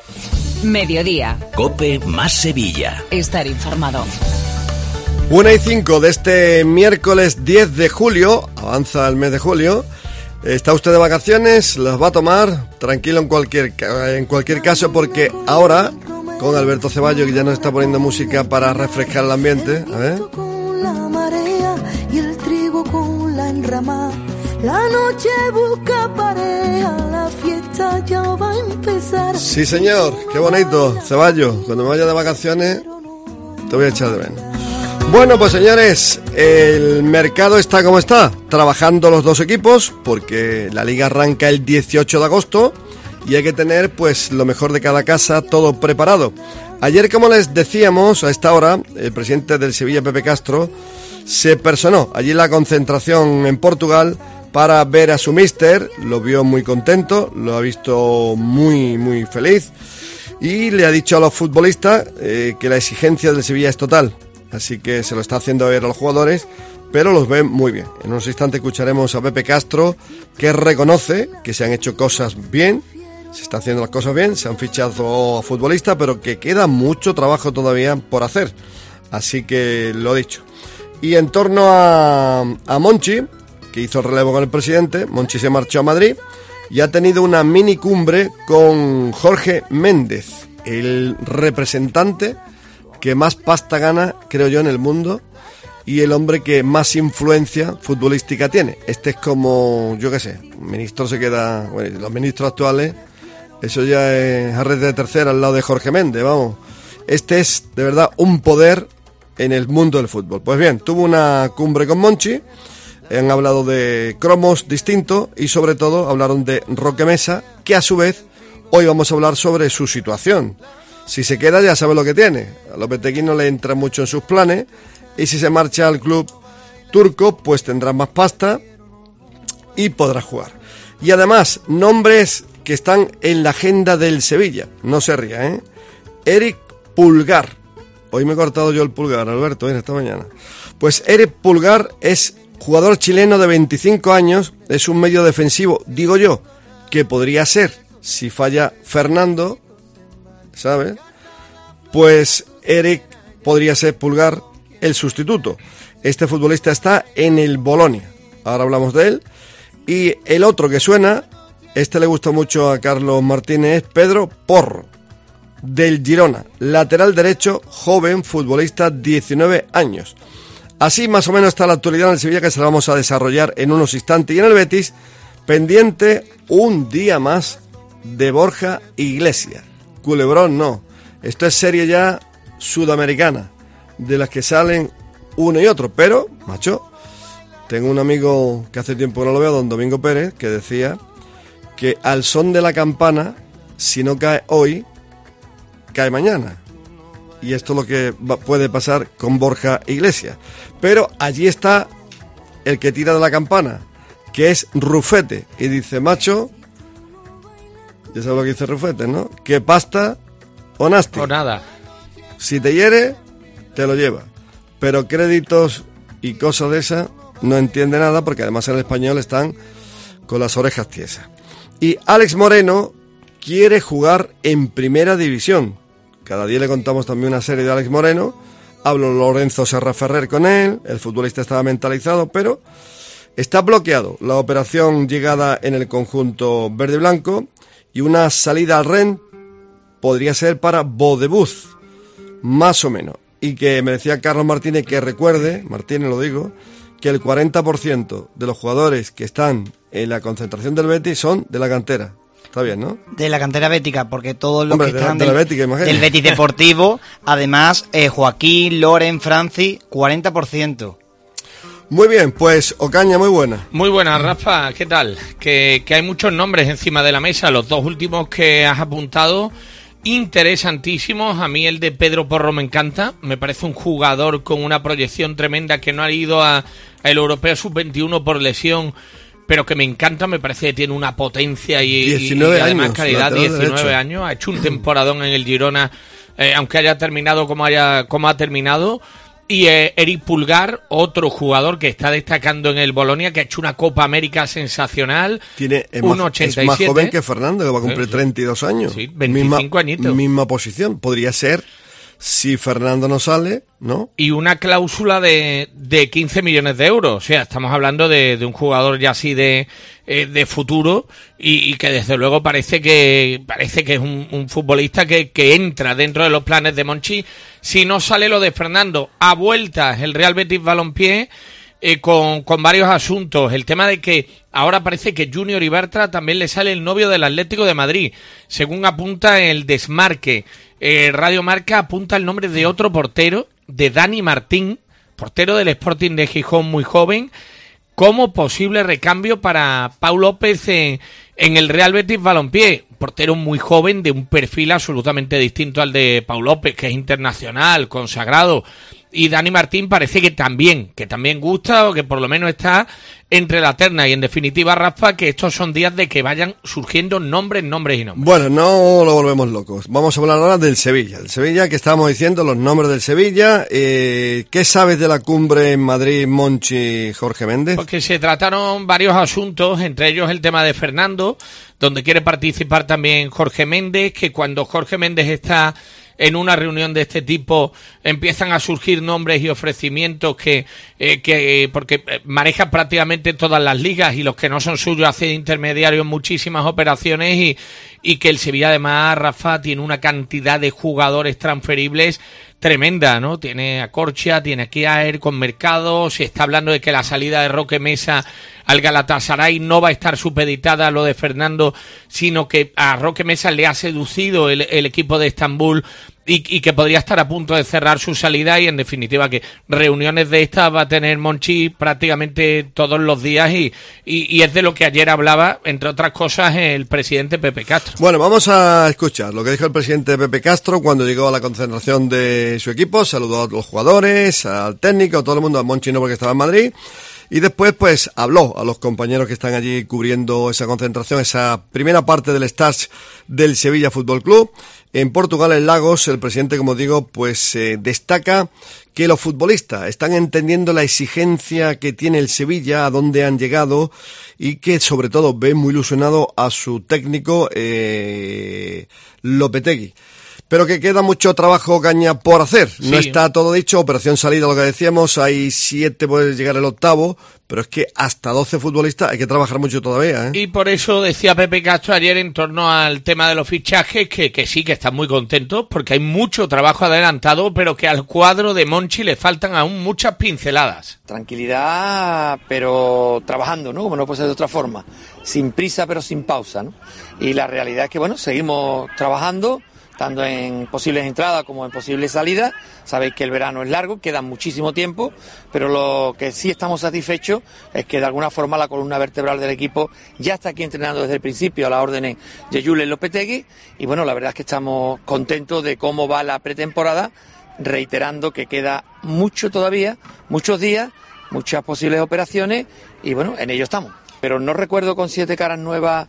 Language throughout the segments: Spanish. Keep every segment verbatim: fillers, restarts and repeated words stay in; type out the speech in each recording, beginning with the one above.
Mediodía. COPE más Sevilla. Estar informado. Una y cinco de este miércoles diez de julio, avanza el mes de julio. ¿Está usted de vacaciones? ¿Las va a tomar? Tranquilo en cualquier, en cualquier caso, porque ahora, con Alberto Ceballos, que ya nos está poniendo música para refrescar el ambiente. A ver. Con la marea y el trigo con la enramada. La noche busca pareja, la fiesta ya va a empezar. Sí, señor, qué bonito, Ceballos. Cuando me vaya de vacaciones, te voy a echar de menos. Bueno, pues señores, el mercado está como está, trabajando los dos equipos, porque la liga arranca el dieciocho de agosto y hay que tener pues lo mejor de cada casa, todo preparado. Ayer, como les decíamos, a esta hora, el presidente del Sevilla, Pepe Castro, se personó allí en la concentración en Portugal para ver a su míster. Lo vio muy contento, lo ha visto muy, muy feliz y le ha dicho a los futbolistas eh, que la exigencia del Sevilla es total. Así que se lo está haciendo ver a los jugadores, pero los ven muy bien. En unos instantes escucharemos a Pepe Castro, que reconoce que se han hecho cosas bien, se están haciendo las cosas bien, se han fichado a futbolistas, pero que queda mucho trabajo todavía por hacer. Así que lo dicho. Y en torno a, a Monchi, que hizo el relevo con el presidente, Monchi se marchó a Madrid y ha tenido una mini cumbre con Jorge Méndez, el representante que más pasta gana, creo yo, en el mundo, y el hombre que más influencia futbolística tiene. Este es como, yo qué sé, un ministro se queda, bueno, los ministros actuales, eso ya es arrete de tercera al lado de Jorge Méndez, vamos. Este es, de verdad, un poder en el mundo del fútbol. Pues bien, tuvo una cumbre con Monchi, han hablado de cromos distintos y sobre todo hablaron de Roque Mesa, que a su vez hoy vamos a hablar sobre su situación. Si se queda ya sabe lo que tiene. A Lopetegui no le entra mucho en sus planes y si se marcha al club turco pues tendrá más pasta y podrá jugar. Y además, nombres que están en la agenda del Sevilla. No se ría, ¿eh? Eric Pulgar. Hoy me he cortado yo el pulgar, Alberto, ¿eh? Esta mañana. Pues Eric Pulgar es jugador chileno de veinticinco años, es un medio defensivo, digo yo, que podría ser, si falla Fernando, ¿sabes? Pues Eric podría ser Pulgar el sustituto. Este futbolista está en el Bolonia, ahora hablamos de él. Y el otro que suena, este le gusta mucho a Carlos Martínez, es Pedro Porro, del Girona, lateral derecho, joven, futbolista, diecinueve años. Así más o menos está la actualidad en el Sevilla, que se la vamos a desarrollar en unos instantes. Y en el Betis, pendiente un día más de Borja Iglesias. Culebrón no, esto es serie ya sudamericana, de las que salen uno y otro, pero, macho, tengo un amigo que hace tiempo no lo veo, don Domingo Pérez, que decía que al son de la campana, si no cae hoy, cae mañana. Y esto es lo que va, puede pasar con Borja Iglesias. Pero allí está el que tira de la campana, que es Rufete, y dice, macho, ya sabes lo que dice Rufete, ¿no? Que pasta o nasty. O nada. Si te hiere, te lo lleva. Pero créditos y cosas de esas no entiende nada, porque además en el español están con las orejas tiesas. Y Alex Moreno quiere jugar en primera división. Cada día le contamos también una serie de Alex Moreno. Habló Lorenzo Serra Ferrer con él, el futbolista estaba mentalizado, pero está bloqueado la operación llegada en el conjunto verde y blanco. Y una salida al Rennes podría ser para Bodebuz, más o menos. Y que me decía Carlos Martínez que recuerde, Martínez lo digo, que el cuarenta por ciento de los jugadores que están en la concentración del Betis son de la cantera. Está bien, ¿no? De la cantera bética, porque todos los Hombre, que están de la, de del, la Bética, del Betis Deportivo, además, eh, Joaquín, Loren, Franci, cuarenta por ciento. Muy bien, pues Ocaña, muy buena. Muy buena, Rafa, ¿qué tal? Que, que hay muchos nombres encima de la mesa, los dos últimos que has apuntado, interesantísimos. A mí el de Pedro Porro me encanta, me parece un jugador con una proyección tremenda que no ha ido a, a el Europeo sub veintiuno por lesión, pero que me encanta, me parece que tiene una potencia y, diecinueve y además años, calidad, diecinueve años, ha hecho un temporadón en el Girona, eh, aunque haya terminado como haya como ha terminado. Y eh, Eric Pulgar, otro jugador que está destacando en el Bolonia, que ha hecho una Copa América sensacional. Tiene, es, uno más, ochenta y siete. Es más joven que Fernando, que va a cumplir sí, treinta y dos años. Sí, veinticinco añitos. Misma posición. Podría ser, si Fernando no sale, ¿no? Y una cláusula de, de quince millones de euros. O sea, estamos hablando de, de un jugador ya así de, eh, de futuro y, y que desde luego parece que parece que es un, un futbolista que, que entra dentro de los planes de Monchi. Si no sale lo de Fernando, a vueltas el Real Betis Balompié eh, con, con varios asuntos. El tema de que ahora parece que Junior Ibartra también le sale el novio del Atlético de Madrid, según apunta el Desmarque. Eh, Radio Marca apunta el nombre de otro portero, de Dani Martín, portero del Sporting de Gijón, muy joven, como posible recambio para Pau López en, en el Real Betis Balompié. Un portero muy joven, de un perfil absolutamente distinto al de Pau López, que es internacional, consagrado. Y Dani Martín parece que también, que también gusta, o que por lo menos está entre la terna. Y en definitiva, Rafa, que estos son días de que vayan surgiendo nombres, nombres y nombres. Bueno, no lo volvemos locos. Vamos a hablar ahora del Sevilla. El Sevilla, que estábamos diciendo, los nombres del Sevilla. Eh, ¿Qué sabes de la cumbre en Madrid, Monchi, Jorge Méndez? Porque se trataron varios asuntos, entre ellos el tema de Fernando, donde quiere participar también Jorge Méndez, que cuando Jorge Méndez está en una reunión de este tipo empiezan a surgir nombres y ofrecimientos que, eh, que porque maneja prácticamente todas las ligas y los que no son suyos hace de intermediario en muchísimas operaciones y, y que el Sevilla además, Rafa, tiene una cantidad de jugadores transferibles tremenda, ¿no? Tiene a Corchia, tiene a Kiaer con Mercado, se está hablando de que la salida de Roque Mesa al Galatasaray no va a estar supeditada a lo de Fernando, sino que a Roque Mesa le ha seducido el, el equipo de Estambul y, y que podría estar a punto de cerrar su salida y en definitiva que reuniones de estas va a tener Monchi prácticamente todos los días y, y, y es de lo que ayer hablaba, entre otras cosas, el presidente Pepe Castro. Bueno, vamos a escuchar lo que dijo el presidente Pepe Castro cuando llegó a la concentración de su equipo, saludó a los jugadores, al técnico, a todo el mundo, a Monchi no porque estaba en Madrid. Y después, pues, habló a los compañeros que están allí cubriendo esa concentración, esa primera parte del stage del Sevilla Fútbol Club. En Portugal, en Lagos, el presidente, como digo, pues eh, destaca que los futbolistas están entendiendo la exigencia que tiene el Sevilla, a dónde han llegado, y que sobre todo ven muy ilusionado a su técnico eh, Lopetegui. Pero que queda mucho trabajo, Caña, por hacer. No sí. Está todo dicho, operación salida, lo que decíamos, hay siete, puede llegar el octavo, pero es que hasta doce futbolistas hay que trabajar mucho todavía, ¿eh? Y por eso decía Pepe Castro ayer en torno al tema de los fichajes, que, que sí, que están muy contentos, porque hay mucho trabajo adelantado, pero que al cuadro de Monchi le faltan aún muchas pinceladas. Tranquilidad, pero trabajando, ¿no? Como no puede ser de otra forma. Sin prisa, pero sin pausa, ¿no? Y la realidad es que, bueno, seguimos trabajando, tanto en posibles entradas como en posibles salidas. Sabéis que el verano es largo, queda muchísimo tiempo, pero lo que sí estamos satisfechos es que de alguna forma la columna vertebral del equipo ya está aquí entrenando desde el principio a las órdenes de Julen Lopetegui y bueno, la verdad es que estamos contentos de cómo va la pretemporada, reiterando que queda mucho todavía, muchos días, muchas posibles operaciones y bueno, en ello estamos. Pero no recuerdo con siete caras nuevas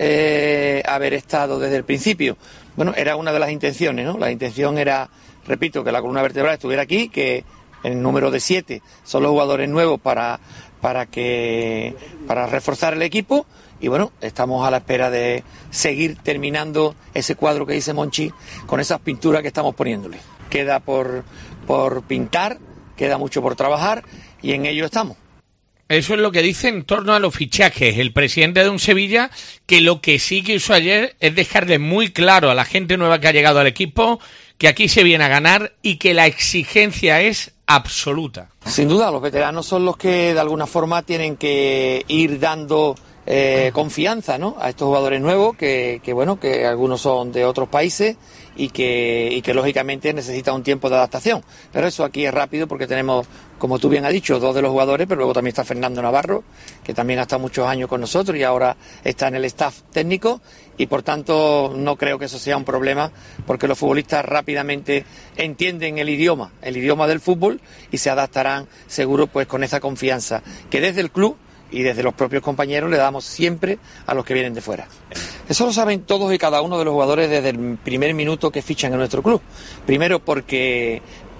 eh, haber estado desde el principio. Bueno, era una de las intenciones, ¿no? La intención era, repito, que la columna vertebral estuviera aquí, que el número de siete son los jugadores nuevos para, para, que, para reforzar el equipo. Y bueno, estamos a la espera de seguir terminando ese cuadro que dice Monchi con esas pinturas que estamos poniéndole. Queda por, por pintar, queda mucho por trabajar y en ello estamos. Eso es lo que dice en torno a los fichajes el presidente de un Sevilla, que lo que sí que hizo ayer es dejarle muy claro a la gente nueva que ha llegado al equipo que aquí se viene a ganar y que la exigencia es absoluta. Sin duda, los veteranos son los que de alguna forma tienen que ir dando eh, confianza, ¿no?, a estos jugadores nuevos que, que bueno, que algunos son de otros países y que, y que lógicamente necesitan un tiempo de adaptación. Pero eso aquí es rápido porque tenemos, como tú bien has dicho, dos de los jugadores, pero luego también está Fernando Navarro, que también ha estado muchos años con nosotros y ahora está en el staff técnico y por tanto no creo que eso sea un problema porque los futbolistas rápidamente entienden el idioma, el idioma del fútbol y se adaptarán seguro pues con esa confianza que desde el club y desde los propios compañeros le damos siempre a los que vienen de fuera. Eso lo saben todos y cada uno de los jugadores desde el primer minuto que fichan en nuestro club. Primero porque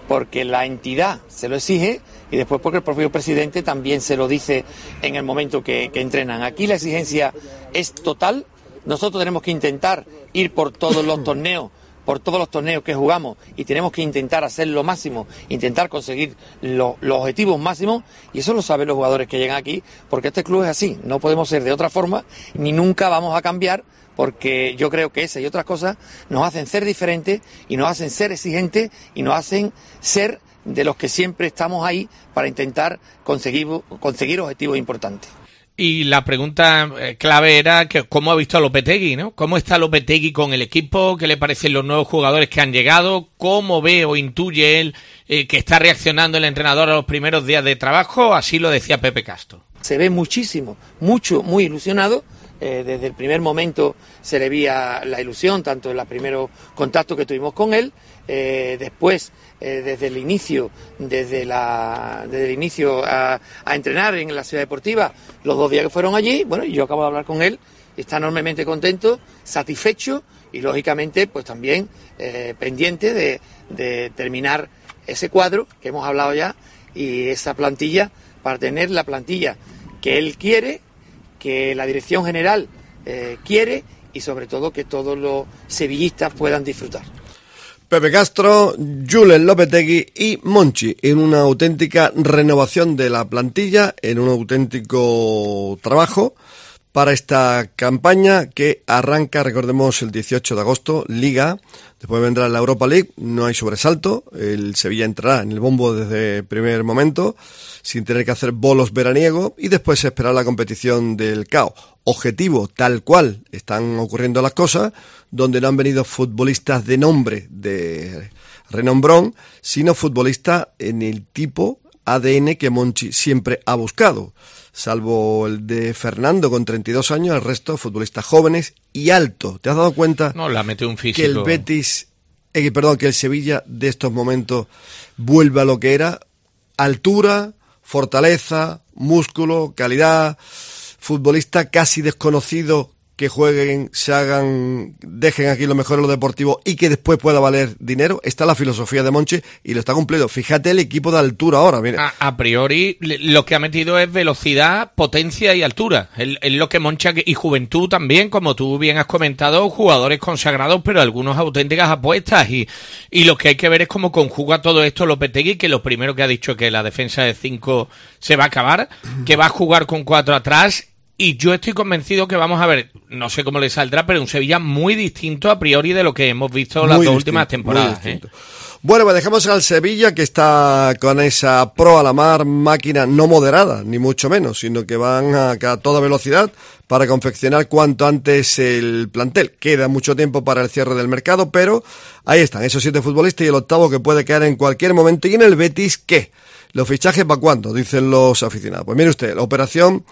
porque la entidad se lo exige y después porque el propio presidente también se lo dice en el momento que, que entrenan. Aquí la exigencia es total. Nosotros tenemos que intentar ir por todos los torneos, por todos los torneos que jugamos, y tenemos que intentar hacer lo máximo, intentar conseguir lo, los objetivos máximos, y eso lo saben los jugadores que llegan aquí, porque este club es así, no podemos ser de otra forma, ni nunca vamos a cambiar, porque yo creo que esa y otras cosas nos hacen ser diferentes, y nos hacen ser exigentes, y nos hacen ser de los que siempre estamos ahí para intentar conseguir, conseguir objetivos importantes. Y la pregunta clave era que cómo ha visto a Lopetegui, ¿no? ¿Cómo está Lopetegui con el equipo? ¿Qué le parecen los nuevos jugadores que han llegado? ¿Cómo ve o intuye él eh, que está reaccionando el entrenador a los primeros días de trabajo? Así lo decía Pepe Castro. Se ve muchísimo, mucho, muy ilusionado. Eh, desde el primer momento se le veía la ilusión, tanto en los primeros contactos que tuvimos con él, eh, después eh, desde el inicio, desde la, desde el inicio a, a entrenar en la ciudad deportiva, los dos días que fueron allí, bueno, yo acabo de hablar con él, está enormemente contento, satisfecho y lógicamente pues también eh, pendiente de, de terminar ese cuadro que hemos hablado ya y esa plantilla para tener la plantilla que él quiere, que la dirección general eh, quiere y sobre todo que todos los sevillistas puedan disfrutar. Pepe Castro, Julen Lopetegui y Monchi en una auténtica renovación de la plantilla, en un auténtico trabajo para esta campaña que arranca, recordemos, el dieciocho de agosto, Liga, después vendrá la Europa League, no hay sobresalto, el Sevilla entrará en el bombo desde el primer momento, sin tener que hacer bolos veraniegos, y después se esperará la competición del C A O. Objetivo, tal cual están ocurriendo las cosas, donde no han venido futbolistas de nombre, de renombrón, sino futbolistas en el tipo A D N que Monchi siempre ha buscado. Salvo el de Fernando con treinta y dos años, el resto futbolistas jóvenes y altos. ¿Te has dado cuenta? No, la mete un físico. Que el Betis, eh, perdón, que el Sevilla de estos momentos vuelve a lo que era: altura, fortaleza, músculo, calidad, futbolista casi desconocido que jueguen, se hagan, dejen aquí lo mejor en lo deportivo y que después pueda valer dinero. Está la filosofía de Monchi y lo está cumpliendo. Fíjate el equipo de altura ahora, mira. A, a priori lo que ha metido es velocidad, potencia y altura. Es, es lo que Monchi y juventud también, como tú bien has comentado, jugadores consagrados, pero algunos auténticas apuestas. Y, y lo que hay que ver es cómo conjuga todo esto Lopetegui, que lo primero que ha dicho es que la defensa de cinco se va a acabar, que va a jugar con cuatro atrás. Y yo estoy convencido que vamos a ver, no sé cómo le saldrá, pero un Sevilla muy distinto a priori de lo que hemos visto muy las dos distinto, últimas temporadas. ¿eh? Bueno, pues dejemos al Sevilla, que está con esa pro a la mar, máquina no moderada, ni mucho menos, sino que van a, a toda velocidad para confeccionar cuanto antes el plantel. Queda mucho tiempo para el cierre del mercado, pero ahí están esos siete futbolistas y el octavo que puede caer en cualquier momento. ¿Y en el Betis qué? ¿Los fichajes para cuándo? Dicen los aficionados. Pues mire usted, la operación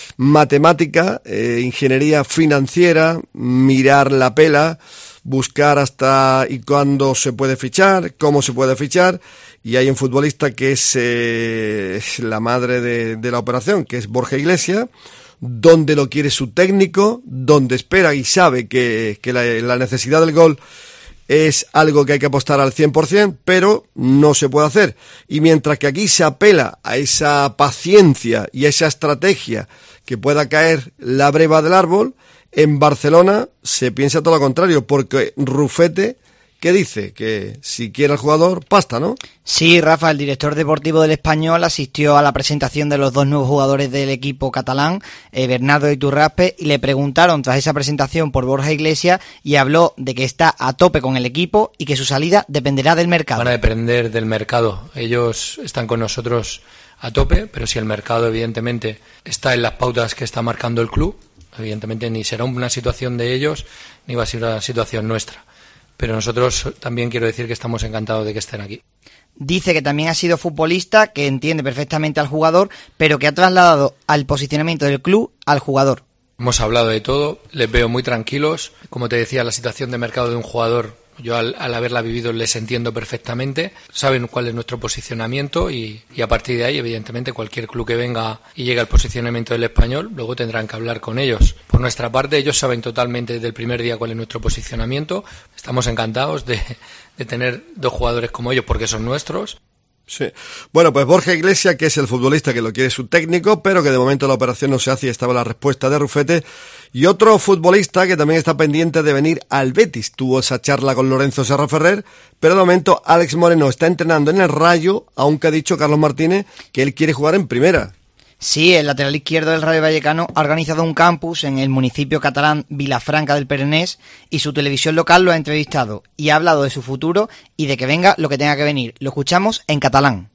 matemática, eh, ingeniería financiera, mirar la pela, buscar hasta y cuándo se puede fichar, cómo se puede fichar, y hay un futbolista que es eh, la madre de, de la operación, que es Borja Iglesias, donde lo quiere su técnico, donde espera y sabe que, que la, la necesidad del gol es algo que hay que apostar al cien por ciento, pero no se puede hacer. Y mientras que aquí se apela a esa paciencia y a esa estrategia que pueda caer la breva del árbol, en Barcelona se piensa todo lo contrario, porque Rufete, ¿qué dice? Que si quiere el jugador, pasta, ¿no? Sí, Rafa, el director deportivo del Español asistió a la presentación de los dos nuevos jugadores del equipo catalán, eh, Bernardo Iturraspe, y le preguntaron tras esa presentación por Borja Iglesias y habló de que está a tope con el equipo y que su salida dependerá del mercado. Van a depender del mercado. Ellos están con nosotros a tope, pero si el mercado evidentemente está en las pautas que está marcando el club, evidentemente ni será una situación de ellos ni va a ser una situación nuestra. Pero nosotros también quiero decir que estamos encantados de que estén aquí. Dice que también ha sido futbolista, que entiende perfectamente al jugador, pero que ha trasladado al posicionamiento del club al jugador. Hemos hablado de todo, les veo muy tranquilos. Como te decía, la situación de mercado de un jugador Yo al, al haberla vivido les entiendo perfectamente, saben cuál es nuestro posicionamiento y, y a partir de ahí, evidentemente, cualquier club que venga y llegue al posicionamiento del Español, luego tendrán que hablar con ellos. Por nuestra parte, ellos saben totalmente desde el primer día cuál es nuestro posicionamiento. Estamos encantados de, de tener dos jugadores como ellos porque son nuestros. Sí. Bueno, pues Borja Iglesias, que es el futbolista que lo quiere su técnico, pero que de momento la operación no se hace y estaba la respuesta de Rufete. Y otro futbolista que también está pendiente de venir al Betis. Tuvo esa charla con Lorenzo Serra Ferrer, pero de momento Alex Moreno está entrenando en el Rayo, aunque ha dicho Carlos Martínez que él quiere jugar en primera. Sí, el lateral izquierdo del Rayo Vallecano ha organizado un campus en el municipio catalán Vilafranca del Perenés y su televisión local lo ha entrevistado y ha hablado de su futuro y de que venga lo que tenga que venir. Lo escuchamos en catalán.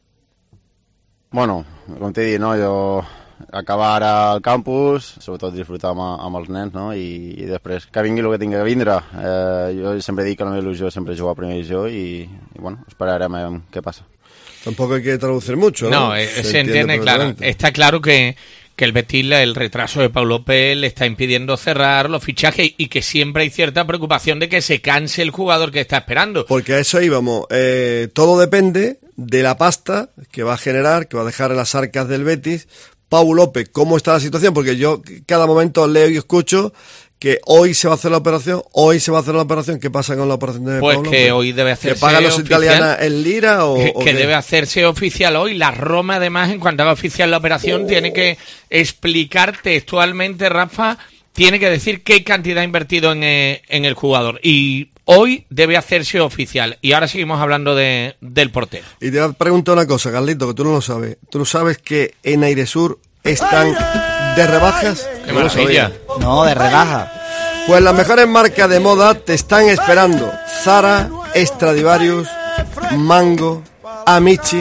Bueno, com t'he dit, no? Jo acabar al campus, sobretot disfrutar amb, amb els nens, no? I, i després que vingui el que tingui que vindre. Eh, jo sempre dic que la meva il·lusió sempre és jugar a primera divisió i, i bueno, esperarem a què passa. Tampoco hay que traducir mucho, ¿no? No, eh, se, se entiende, entiende claro. Está claro que, que el Betis, el retraso de Pau López le está impidiendo cerrar los fichajes y que siempre hay cierta preocupación de que se canse el jugador que está esperando. Porque a eso íbamos. Eh, todo depende de la pasta que va a generar, que va a dejar en las arcas del Betis. Pau López, ¿cómo está la situación? Porque yo cada momento leo y escucho que hoy se va a hacer la operación, hoy se va a hacer la operación. ¿Qué pasa con la operación de pues Pau López? Pues que hoy debe hacerse ¿Que pagan los italianos en lira o, que, o que qué? debe hacerse oficial hoy. La Roma, además, en cuanto haga oficial la operación, oh. tiene que explicar textualmente, Rafa, tiene que decir qué cantidad ha invertido en, eh, en el jugador. Y hoy debe hacerse oficial. Y ahora seguimos hablando de, del portero. Y te voy a preguntar una cosa, Carlito, que tú no lo sabes. ¿Tú no sabes que en Airesur están de rebajas? ¡Qué maravilla! No, de rebaja. Pues las mejores marcas de moda te están esperando. Zara, Stradivarius, Mango, Amici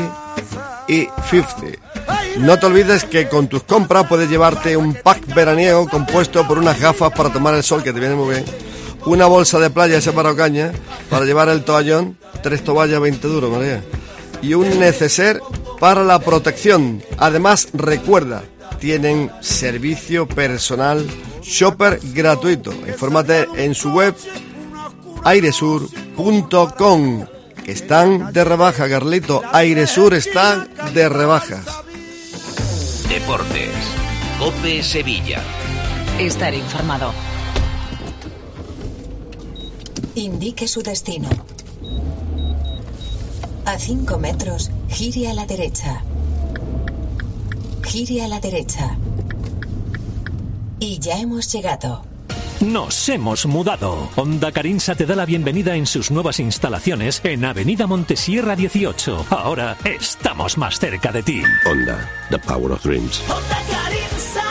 y cincuenta. No te olvides que con tus compras puedes llevarte un pack veraniego compuesto por unas gafas para tomar el sol, que te viene muy bien, una bolsa de playa, ese para caña, para llevar el toallón, tres toallas, veinte duros, María, y un neceser para la protección. Además, recuerda, tienen servicio personal shopper gratuito. Infórmate en su web airesur punto com, que están de rebaja, Carlito. Airesur está de rebajas. Deportes. COPE Sevilla. Estar informado. Indique su destino. A cinco metros, gire a la derecha. Gire a la derecha. Y ya hemos llegado. Nos hemos mudado. Honda Carinsa te da la bienvenida en sus nuevas instalaciones en Avenida Montesierra dieciocho. Ahora estamos más cerca de ti. Honda, the power of dreams. Honda Carinsa.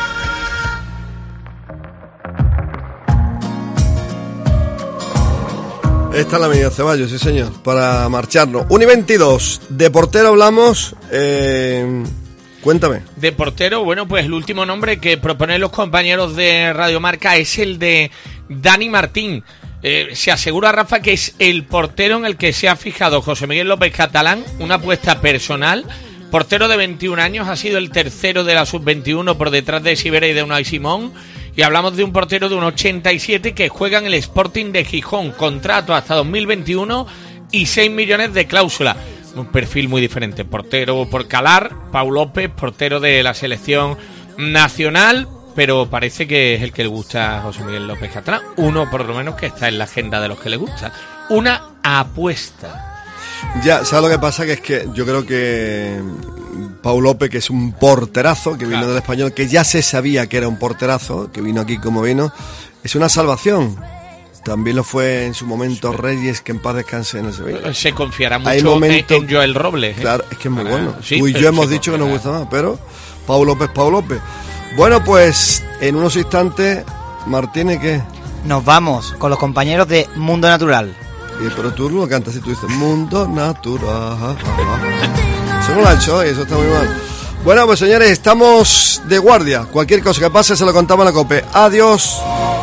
Esta es la medida Ceballos, sí señor, para marcharnos. uno y veintidós, de portero hablamos... Eh... Cuéntame. De portero, bueno, pues el último nombre que proponen los compañeros de Radio Marca es el de Dani Martín. Eh, se asegura, Rafa, que es el portero en el que se ha fijado José Miguel López Catalán, una apuesta personal. Portero de veintiún años, ha sido el tercero de la sub veintiuno por detrás de Sivera y de Unai Simón. Y hablamos de un portero de un ochenta y siete que juega en el Sporting de Gijón. Contrato hasta dos mil veintiuno y seis millones de cláusula. Un perfil muy diferente. Portero por calar, Pau López, portero de la selección nacional, pero parece que es el que le gusta a José Miguel López Catalán. Uno, por lo menos, que está en la agenda de los que le gusta. Una apuesta. Ya, ¿sabes lo que pasa? Que es que yo creo que Pau López, que es un porterazo, que vino claro. del Español, que ya se sabía que era un porterazo, que vino aquí como vino, es una salvación. También lo fue en su momento Reyes, que en paz descanse en el Sevilla. Se confiará mucho momento, en Joel Robles. ¿eh? Claro, es que es muy bueno. Sí, Tú y yo hemos dicho que nos gusta más, pero Pau López, Pau López. Bueno, pues en unos instantes, Martínez, ¿qué? Nos vamos con los compañeros de Mundo Natural. Y, pero tú lo cantas y tú dices Mundo Natural. Eso no lo ha hecho hoy, eso está muy mal. Bueno, pues señores, estamos de guardia. Cualquier cosa que pase se lo contamos a la COPE. Adiós.